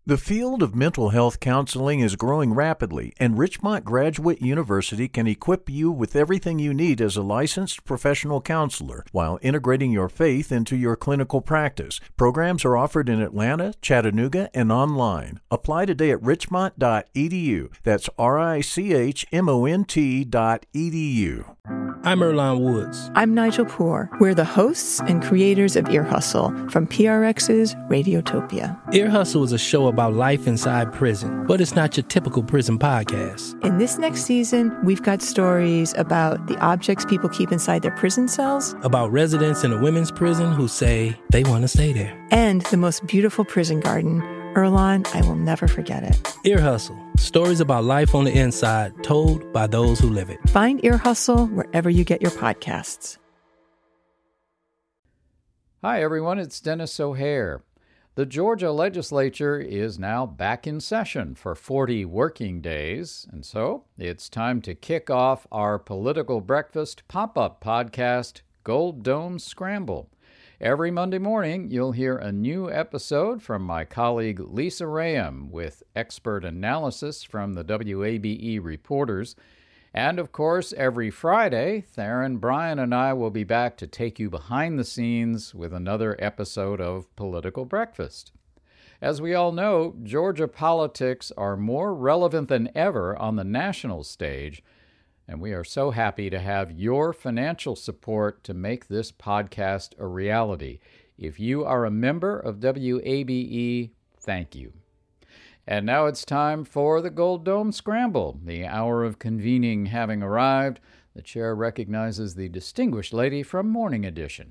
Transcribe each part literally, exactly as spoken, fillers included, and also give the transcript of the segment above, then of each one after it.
The field of mental health counseling is growing rapidly, and Richmont Graduate University can equip you with everything you need as a licensed professional counselor while integrating your faith into your clinical practice. Programs are offered in Atlanta, Chattanooga, and online. Apply today at richmont dot e d u. That's R I C H M O N T dot E D U. I'm Earlonne Woods. I'm Nigel Poor. We're the hosts and creators of Ear Hustle from P R X's Radiotopia. Ear Hustle is a show about life inside prison, but it's not your typical prison podcast. In this next season, we've got stories about the objects people keep inside their prison cells, about residents in a women's prison who say they want to stay there, and the most beautiful prison garden. Earlonne, I will never forget it. Ear Hustle. Stories about life on the inside, told by those who live it. Find Ear Hustle wherever you get your podcasts. Hi, everyone. It's Dennis O'Hare. The Georgia legislature is now back in session for forty working days, and so it's time to kick off our political breakfast pop-up podcast, Gold Dome Scramble. Every Monday morning, you'll hear a new episode from my colleague Lisa Rayam with expert analysis from the W A B E reporters. And, of course, every Friday, Theron Bryan and I will be back to take you behind the scenes with another episode of Political Breakfast. As we all know, Georgia politics are more relevant than ever on the national stage, and we are so happy to have your financial support to make this podcast a reality. If you are a member of W A B E, thank you. And now it's time for the Gold Dome Scramble. The hour of convening having arrived, the chair recognizes the distinguished lady from Morning Edition.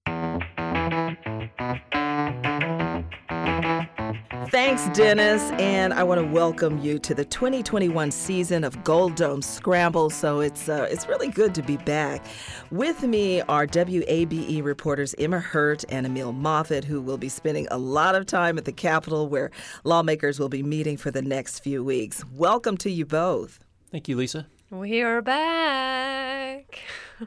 Thanks, Dennis, and I want to welcome you to the twenty twenty-one season of Gold Dome Scramble. So it's uh, it's really good to be back. With me are W A B E reporters Emma Hurt and Emil Moffitt, who will be spending a lot of time at the Capitol, where lawmakers will be meeting for the next few weeks. Welcome to you both. Thank you, Lisa. We are back.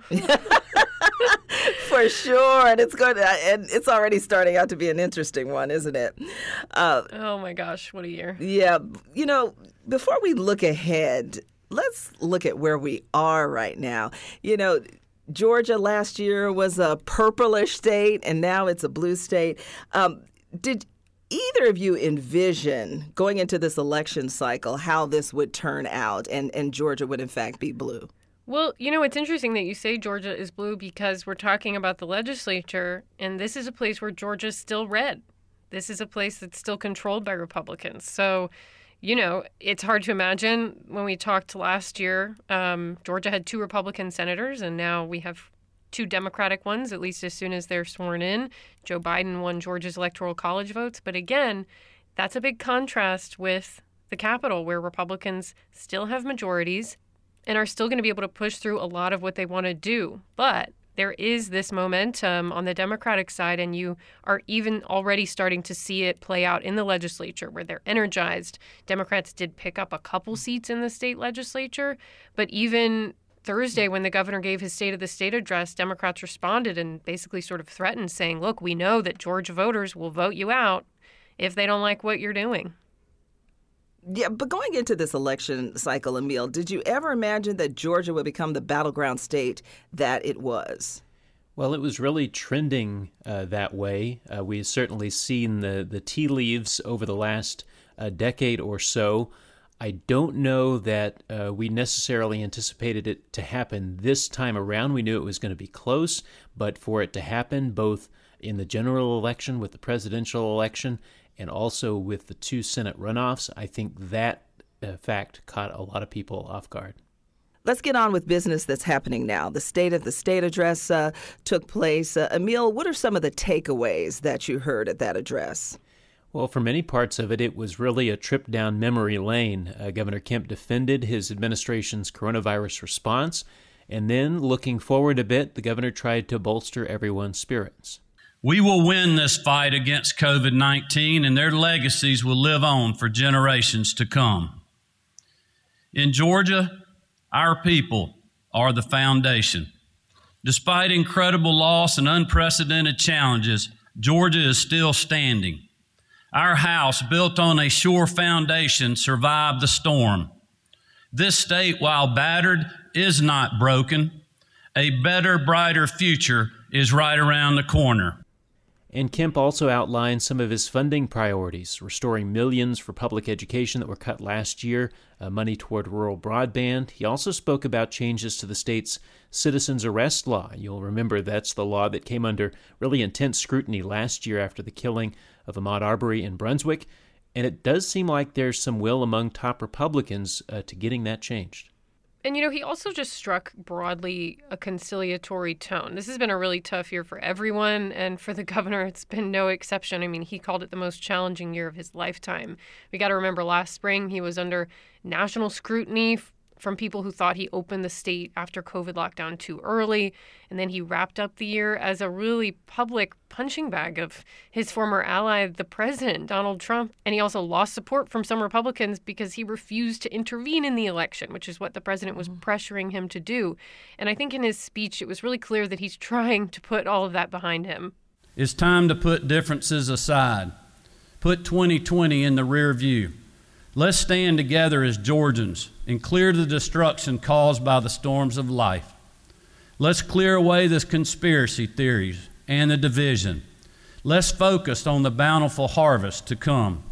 For sure, and it's good, and it's already starting out to be an interesting one, isn't it? Uh, oh my gosh, what a year! Yeah, you know, before we look ahead, let's look at where we are right now. You know, Georgia last year was a purplish state, and now it's a blue state. Um, did either of you envision going into this election cycle how this would turn out, and, and Georgia would in fact be blue? Well, you know, it's interesting that you say Georgia is blue because we're talking about the legislature, and this is a place where Georgia's still red. This is a place that's still controlled by Republicans. So, you know, it's hard to imagine. When we talked last year, um, Georgia had two Republican senators, and now we have two Democratic ones, at least as soon as they're sworn in. Joe Biden won Georgia's Electoral College votes. But again, that's a big contrast with the Capitol, where Republicans still have majorities and are still going to be able to push through a lot of what they want to do. But there is this momentum on the Democratic side, and you are even already starting to see it play out in the legislature, where they're energized. Democrats did pick up a couple seats in the state legislature, but even Thursday, when the governor gave his State of the State address, Democrats responded and basically sort of threatened, saying, look, we know that Georgia voters will vote you out if they don't like what you're doing. Yeah, but going into this election cycle, Emil, did you ever imagine that Georgia would become the battleground state that it was? Well, it was really trending uh, that way. Uh, we've certainly seen the, the tea leaves over the last uh, decade or so. I don't know that uh, we necessarily anticipated it to happen this time around. We knew it was going to be close, but for it to happen both in the general election with the presidential election and also with the two Senate runoffs, I think that uh, fact caught a lot of people off guard. Let's get on with business that's happening now. The State of the State address uh, took place. Uh, Emil, what are some of the takeaways that you heard at that address? Well, for many parts of it, it was really a trip down memory lane. Uh, Governor Kemp defended his administration's coronavirus response, and then, looking forward a bit, the governor tried to bolster everyone's spirits. We will win this fight against covid nineteen, and their legacies will live on for generations to come. In Georgia, our people are the foundation. Despite incredible loss and unprecedented challenges, Georgia is still standing. Our house, built on a sure foundation, survived the storm. This state, while battered, is not broken. A better, brighter future is right around the corner. And Kemp also outlined some of his funding priorities, restoring millions for public education that were cut last year, uh, money toward rural broadband. He also spoke about changes to the state's citizens arrest law. You'll remember that's the law that came under really intense scrutiny last year after the killing of Ahmaud Arbery in Brunswick. And it does seem like there's some will among top Republicans uh, to getting that changed. And, you know, he also just struck broadly a conciliatory tone. This has been a really tough year for everyone, and for the governor, it's been no exception. I mean, he called it the most challenging year of his lifetime. We got to remember last spring he was under national scrutiny from people who thought he opened the state after COVID lockdown too early. And then he wrapped up the year as a really public punching bag of his former ally, the president, Donald Trump. And he also lost support from some Republicans because he refused to intervene in the election, which is what the president was pressuring him to do. And I think in his speech, it was really clear that he's trying to put all of that behind him. It's time to put differences aside. Put twenty twenty in the rear view. Let's stand together as Georgians and clear the destruction caused by the storms of life. Let's clear away the conspiracy theories and the division. Let's focus on the bountiful harvest to come.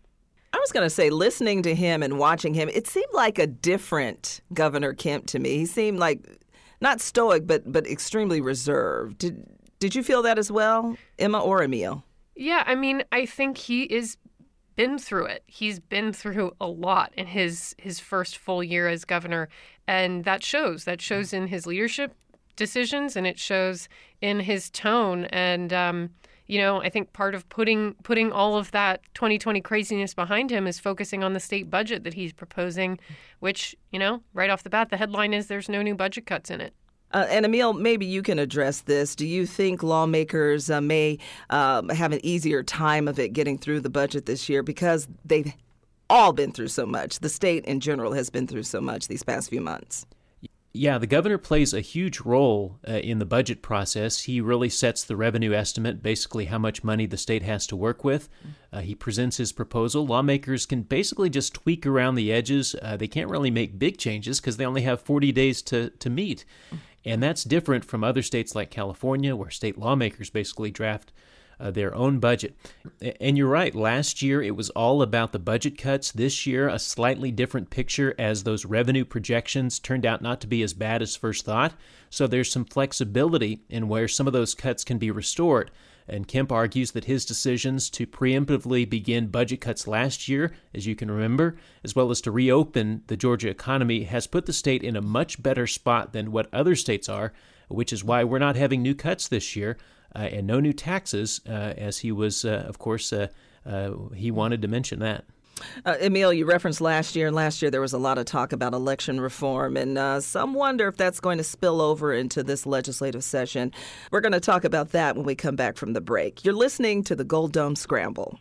I was going to say, listening to him and watching him, it seemed like a different Governor Kemp to me. He seemed like not stoic, but but extremely reserved. Did, did you feel that as well, Emma or Emil? Yeah, I mean, I think he is been through it. He's been through a lot in his his first full year as governor, and that shows. That shows in his leadership decisions, and it shows in his tone. And um, you know, I think part of putting putting all of that twenty twenty craziness behind him is focusing on the state budget that he's proposing, which, you know, right off the bat, the headline is there's no new budget cuts in it. Uh, and Emil, maybe you can address this. Do you think lawmakers uh, may um, have an easier time of it getting through the budget this year because they've all been through so much? The state in general has been through so much these past few months. Yeah, the governor plays a huge role uh, in the budget process. He really sets the revenue estimate, basically how much money the state has to work with. Uh, he presents his proposal. Lawmakers can basically just tweak around the edges. Uh, they can't really make big changes because they only have forty days to, to meet. And that's different from other states like California, where state lawmakers basically draft uh, their own budget. And you're right, last year it was all about the budget cuts. This year, a slightly different picture as those revenue projections turned out not to be as bad as first thought. So there's some flexibility in where some of those cuts can be restored. And Kemp argues that his decisions to preemptively begin budget cuts last year, as you can remember, as well as to reopen the Georgia economy, has put the state in a much better spot than what other states are, which is why we're not having new cuts this year uh, and no new taxes, uh, as he was, uh, of course, uh, uh, he wanted to mention that. Uh, Emil, you referenced last year, and last year there was a lot of talk about election reform, and uh, some wonder if that's going to spill over into this legislative session. We're going to talk about that when we come back from the break. You're listening to the Gold Dome Scramble.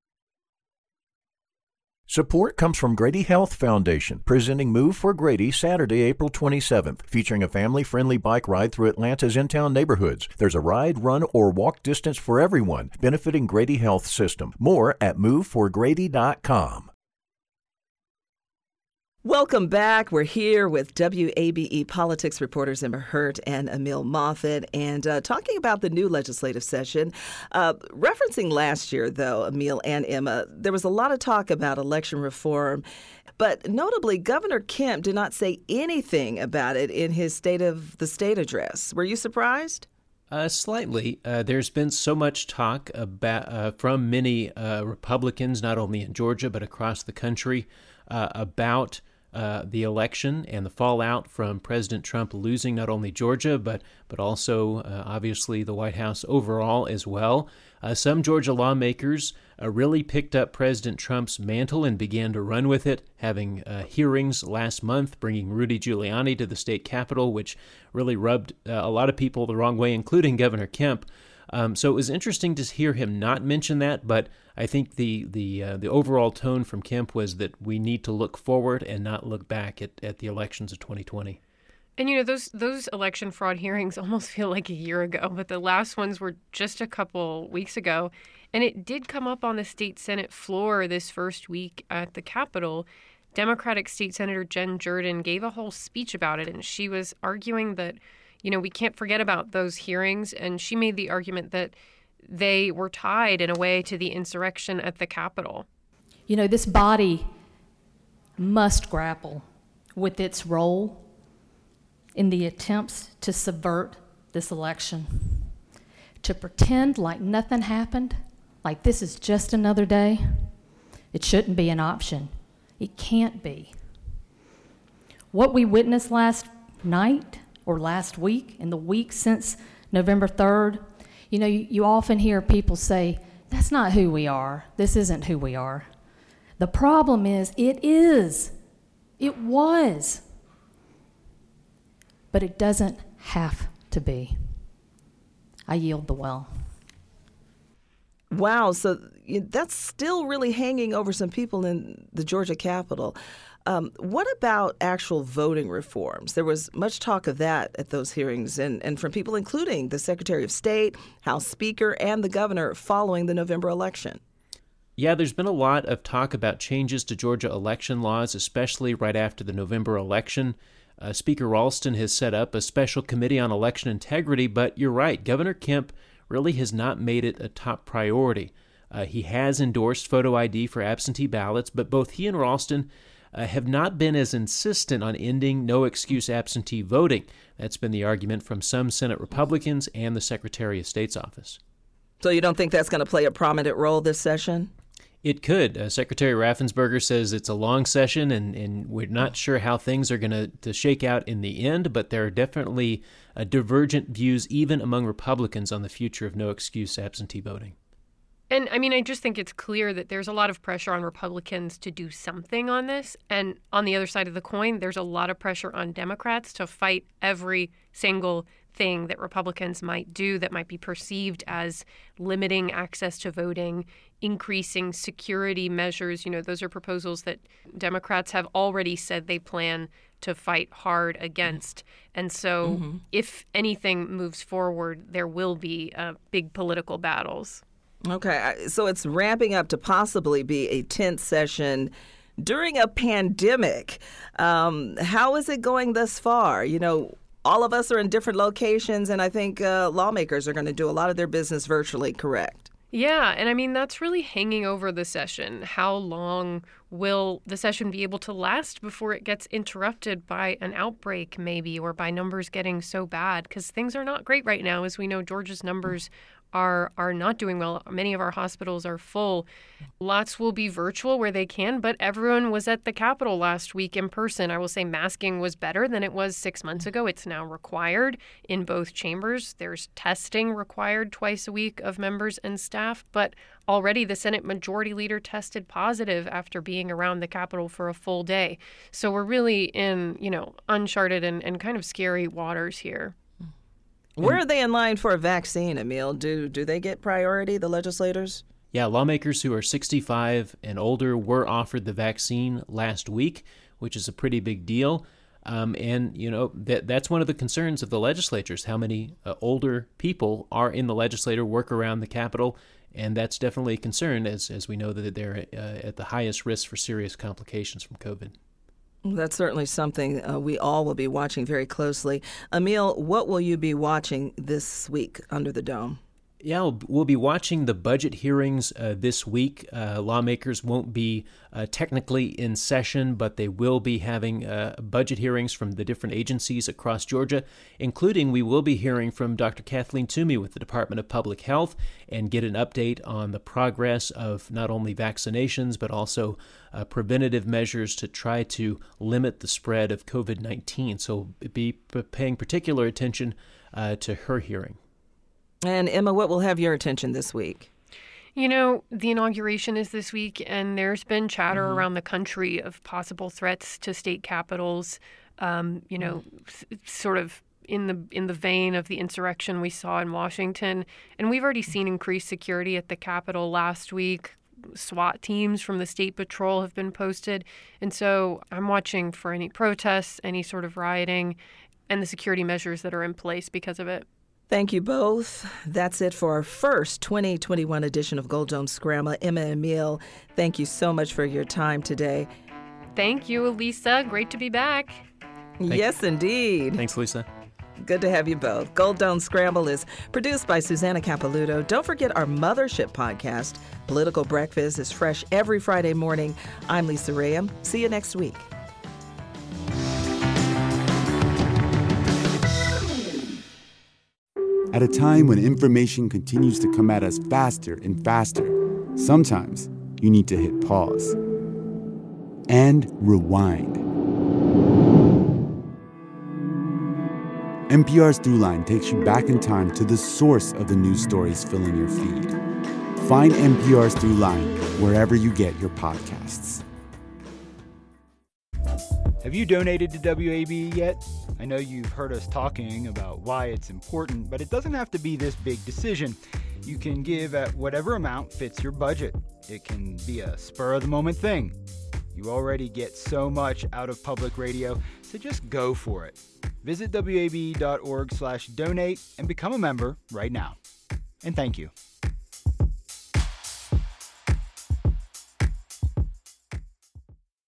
Support comes from Grady Health Foundation, presenting Move for Grady Saturday, April twenty-seventh, featuring a family-friendly bike ride through Atlanta's in-town neighborhoods. There's a ride, run, or walk distance for everyone, benefiting Grady Health System. More at move for grady dot com. Welcome back. We're here with W A B E politics reporters Emma Hurt and Emil Moffitt, and uh, talking about the new legislative session. Uh, referencing last year, though, Emil and Emma, there was a lot of talk about election reform, but notably, Governor Kemp did not say anything about it in his State of the State address. Were you surprised? Uh, slightly. Uh, there's been so much talk about uh, from many uh, Republicans, not only in Georgia but across the country, uh, about Uh, the election and the fallout from President Trump losing not only Georgia, but but also uh, obviously the White House overall as well. Uh, some Georgia lawmakers uh, really picked up President Trump's mantle and began to run with it, having uh, hearings last month, bringing Rudy Giuliani to the state capitol, which really rubbed uh, a lot of people the wrong way, including Governor Kemp. Um, so it was interesting to hear him not mention that, but I think the the uh, the overall tone from Kemp was that we need to look forward and not look back at, at the elections of twenty twenty. And, you know, those those election fraud hearings almost feel like a year ago, but the last ones were just a couple weeks ago. And it did come up on the state Senate floor this first week at the Capitol. Democratic State Senator Jen Jordan gave a whole speech about it, and she was arguing that, you know, we can't forget about those hearings. And she made the argument that they were tied in a way to the insurrection at the Capitol. You know, this body must grapple with its role in the attempts to subvert this election. To pretend like nothing happened, like this is just another day, it shouldn't be an option. It can't be. What we witnessed last night or last week, in the week since November third, you know, you, you often hear people say, that's not who we are. This isn't who we are. The problem is, it is. It was. But it doesn't have to be. I yield the well. Wow, so that's still really hanging over some people in the Georgia Capitol. Um, what about actual voting reforms? There was much talk of that at those hearings, and, and from people including the Secretary of State, House Speaker, and the governor following the November election. Yeah, there's been a lot of talk about changes to Georgia election laws, especially right after the November election. Uh, Speaker Ralston has set up a special committee on election integrity, but you're right, Governor Kemp really has not made it a top priority. Uh, he has endorsed photo I D for absentee ballots, but both he and Ralston uh, have not been as insistent on ending no-excuse absentee voting. That's been the argument from some Senate Republicans and the Secretary of State's office. So you don't think that's going to play a prominent role this session? It could. Uh, Secretary Raffensperger says it's a long session, and, and we're not sure how things are going to, to shake out in the end, but there are definitely uh, divergent views even among Republicans on the future of no-excuse absentee voting. And, I mean, I just think it's clear that there's a lot of pressure on Republicans to do something on this. And on the other side of the coin, there's a lot of pressure on Democrats to fight every single thing that Republicans might do that might be perceived as limiting access to voting, increasing security measures. You know, those are proposals that Democrats have already said they plan to fight hard against. And so mm-hmm. if anything moves forward, there will be uh, big political battles. Okay, so it's ramping up to possibly be a tense session during a pandemic. Um, how is it going thus far? You know, all of us are in different locations, and I think uh, lawmakers are going to do a lot of their business virtually, correct? Yeah, and I mean, that's really hanging over the session. How long will the session be able to last before it gets interrupted by an outbreak, maybe, or by numbers getting so bad? Because things are not great right now. As we know, Georgia's numbers are are not doing well. Many of our hospitals are full. Lots will be virtual where they can, but everyone was at the Capitol last week in person. I will say masking was better than it was six months ago. It's now required in both chambers. There's testing required twice a week of members and staff, but already the Senate Majority Leader tested positive after being around the Capitol for a full day. So we're really in, you know, uncharted and, and kind of scary waters here. Where are they in line for a vaccine, Emil? Do do they get priority, the legislators? Yeah, lawmakers who are sixty-five and older were offered the vaccine last week, which is a pretty big deal. Um, and, you know, that that's one of the concerns of the legislatures, how many uh, older people are in the legislature, work around the Capitol. And that's definitely a concern, as, as we know that they're uh, at the highest risk for serious complications from COVID. That's certainly something uh, we all will be watching very closely. Emil, what will you be watching this week under the dome? Yeah, we'll, we'll be watching the budget hearings uh, this week. Uh, lawmakers won't be uh, technically in session, but they will be having uh, budget hearings from the different agencies across Georgia, including we will be hearing from Doctor Kathleen Toomey with the Department of Public Health and get an update on the progress of not only vaccinations, but also uh, preventative measures to try to limit the spread of COVID nineteen. So be paying particular attention uh, to her hearing. And Emma, what will have your attention this week? You know, the inauguration is this week, and there's been chatter Mm-hmm. around the country of possible threats to state capitals, um, you know, mm-hmm. s- sort of in the in the vein of the insurrection we saw in Washington. And we've already seen increased security at the Capitol last week. SWAT teams from the State Patrol have been posted. And so I'm watching for any protests, any sort of rioting. and the security measures that are in place because of it. Thank you both. That's it for our first twenty twenty-one edition of Gold Dome Scramble. Emma and Emil, thank you so much for your time today. Thank you, Lisa. Great to be back. Thank yes, you. indeed. Thanks, Lisa. Good to have you both. Gold Dome Scramble is produced by Susanna Capelouto. Don't forget our Mothership podcast, Political Breakfast, is fresh every Friday morning. I'm Lisa Rayam. See you next week. At a time when information continues to come at us faster and faster, sometimes you need to hit pause and rewind. N P R's Throughline takes you back in time to the source of the news stories filling your feed. Find N P R's Throughline wherever you get your podcasts. Have you donated to W A B E yet? I know you've heard us talking about why it's important, but it doesn't have to be this big decision. You can give at whatever amount fits your budget. It can be a spur-of-the-moment thing. You already get so much out of public radio, so just go for it. Visit W A B E dot org slash donate and become a member right now. And thank you.